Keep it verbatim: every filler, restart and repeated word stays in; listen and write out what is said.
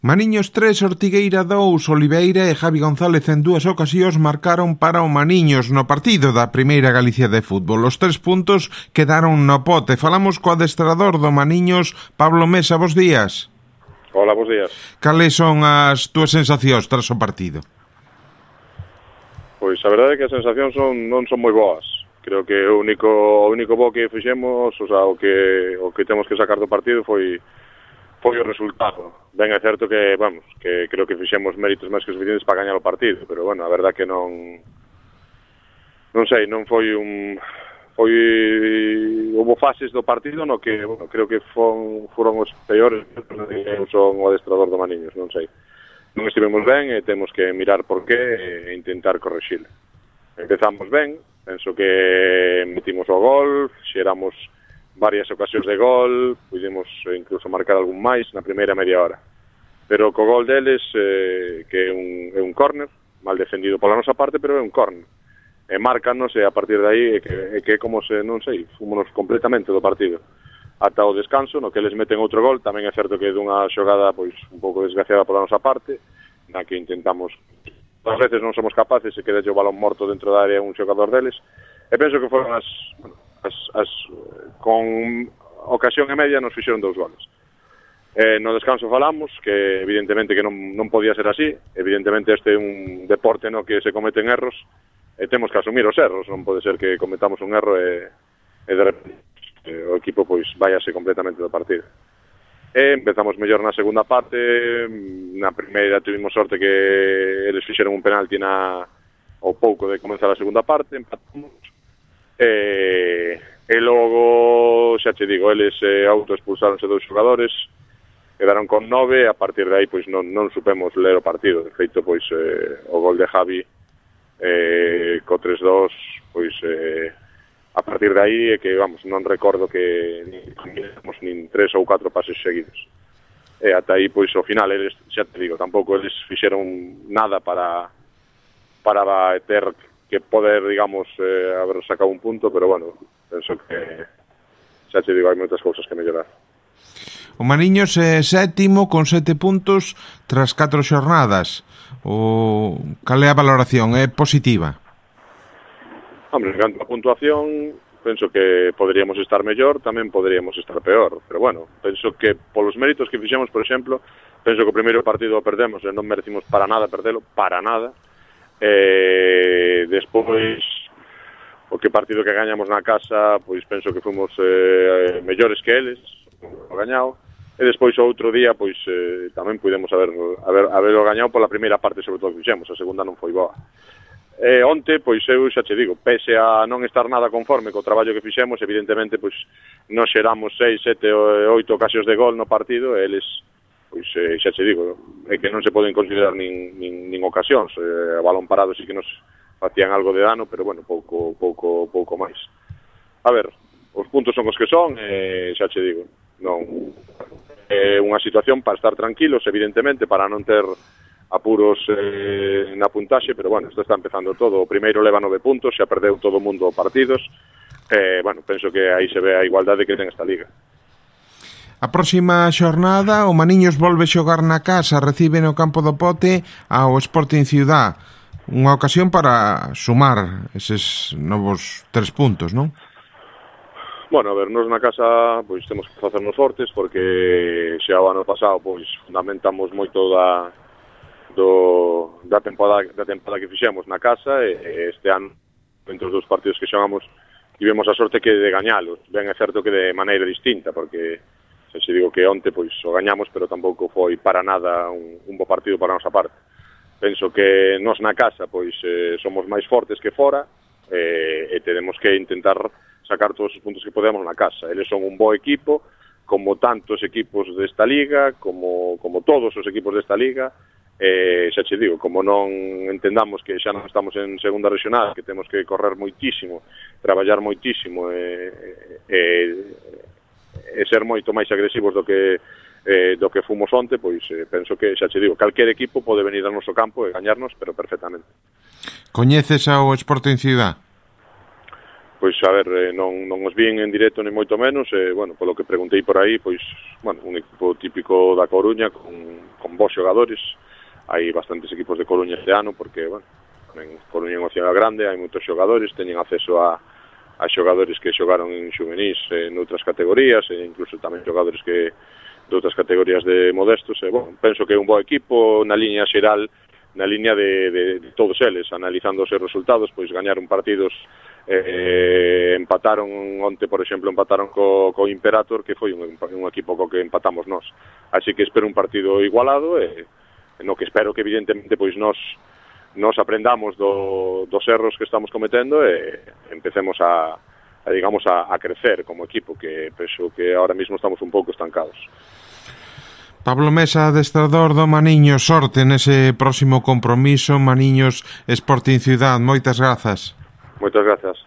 Maniños tres, Ortigueira dous, Oliveira e Javi González en dúas ocasións marcaron para o Maniños no partido da Primeira Galicia de Fútbol. Os tres puntos quedaron no pote. Falamos co adestrador do Maniños, Pablo Mesa. Bos días. Hola, bos días. Cales son as túas sensacións tras o partido? Pois a verdade é que as sensacións son, non son moi boas. Creo que o único o único bo que fixemos, o sea, o que o que temos que sacar do partido foi foi o resultado. Ben é certo que, vamos, que creo que fixemos méritos máis que suficientes para gañar o partido, pero bueno, a verdade que non non sei, non foi un foi houve fases do partido no que, bueno, creo que fon, foron os peores, non son o adestrador do Maniños, non sei. Non estivemos ben e temos que mirar por qué e intentar correxilo. Empezamos ben, penso que metimos o gol, xeramos varias ocasións de gol, pudimos incluso marcar algún máis na primeira media hora. Pero co gol deles, eh, que é un, é un córner, mal defendido pola nosa parte, pero é un córner. E márcanos e a partir de aí é que, é que como se, non sei, fúmonos completamente do partido. Ata o descanso, no que eles meten outro gol, tamén é certo que é dunha xogada pois un pouco desgraciada pola nosa parte, na que intentamos, ás veces non somos capaces e queda o balón morto dentro da área un xogador deles, e penso que foron as, bueno, as, as con ocasión e media nos fixeron dous goles. Eh, no descanso falamos que evidentemente que non, non podía ser así, evidentemente este é un deporte no que se cometen erros e temos que asumir os erros, non pode ser que cometamos un erro e, e de repente eh, o equipo pois váyase completamente do partido. E empezamos mellor na segunda parte, na primeira tivemos sorte que eles fixeron un penalti na ao pouco de comenzar a segunda parte, empatamos e, e logo, xa te digo, eles eh, autoexpulsáronse dous xogadores, quedaron con nove e a partir de aí pois non, non supemos ler o partido. De feito, pois eh, o gol de Javi eh, co tres dos, pois eh, a partir de aí é que, vamos, non recordo que nin, nin tres ou catro pases seguidos. E ata aí, pois, ao final, eles, xa te digo, tampouco eles fixeron nada para para ter que poder, digamos, eh, haber sacado un punto, pero, bueno, penso que, xa te digo, hai moitas cousas que mellorar. O Maniños é sétimo con sete puntos tras catro xornadas. O cal é a valoración? É positiva? Hombre, en canto a puntuación, penso que poderíamos estar mellor, tamén poderíamos estar peor, pero bueno, penso que polos méritos que fixemos, por exemplo, penso que o primeiro partido o perdemos e non merecimos para nada perdelo, para nada. E despois o que partido que gañamos na casa, pois penso que fomos eh, mellores que eles, o gañado, e despois o outro día pois eh, tamén pudemos haber, haber, haberlo gañado pola primeira parte, sobre todo que fixemos, a segunda non foi boa. E onte, pois eu xa te digo, pese a non estar nada conforme co traballo que fixemos, evidentemente pois nos xeramos seis, sete, oito ocasións de gol no partido, e eles, pois eh, xa te digo, é que non se poden considerar nin, nin, nin ocasións, eh, a balón parado sí que nos facían algo de dano, pero bueno, pouco, pouco, pouco máis. A ver, os puntos son os que son, e xa te digo, non é unha situación para estar tranquilos, evidentemente, para non ter apuros eh, na puntaxe, pero bueno, isto está empezando todo. O primeiro leva nove puntos, xa perdeu todo o mundo partidos, e, eh, bueno, penso que aí se ve a igualdade que ten esta liga. A próxima xornada, o Maniños volve xogar na casa, recibe no campo do Pote ao Sporting Ciudad. Unha ocasión para sumar eses novos tres puntos, non? Bueno, a ver, nos na casa pois temos que facernos fortes, porque xa o ano pasado pois fundamentamos moito da do da temporada da temporada que fixemos na casa, e este ano entre os dous partidos que xogamos tivemos a sorte que de gañalos. Ben é certo que de maneira distinta, porque xa se digo que onte pois o gañamos, pero tampouco foi para nada un, un bo partido para a nosa parte. Penso que nós na casa pois eh, somos máis fortes que fora, eh, e tenemos que intentar sacar todos os puntos que podemos na casa. Eles son un bo equipo, como tantos equipos desta liga, como, como todos os equipos desta liga, e xa che digo, como non entendamos que xa non estamos en segunda regional, que temos que correr moitísimo, traballar moitísimo e, e, e ser moito máis agresivos do que eh, do que fomos onte, pois eh, penso que, xa che digo, calquer equipo pode venir ao noso campo e gañarnos, pero perfectamente. Coñeces ao Sporting Ciudad? pois a ver, eh, non, non os vin en directo ni moito menos, e, eh, bueno, polo que preguntei por aí, pois, bueno, un equipo típico da Coruña, con, con bons xogadores, hai bastantes equipos de Coruña este ano, porque, bueno, en Coruña é unha cidade grande, hai moitos xogadores, teñen acceso a, a xogadores que xogaron en xuvenís, en outras categorías, e incluso tamén xogadores que de outras categorías de modestos, e, bueno, penso que é un bo equipo, na liña xeral, na liña de, de, de todos eles, analizando os seus resultados, pois gañaron partidos, eh, empataron onte, por exemplo, empataron co, co Imperator, que foi un, un equipo co que empatamos nós. Así que espero un partido igualado, e no que espero que evidentemente pois nós nos aprendamos do, dos erros que estamos cometendo e empecemos a, a digamos, a, a crecer como equipo, que penso que ahora mismo estamos un pouco estancados. Pablo Mesa, adestrador do Maniños, sorte nese próximo compromiso, Maniños Sporting Ciudad. Moitas grazas. Moitas grazas.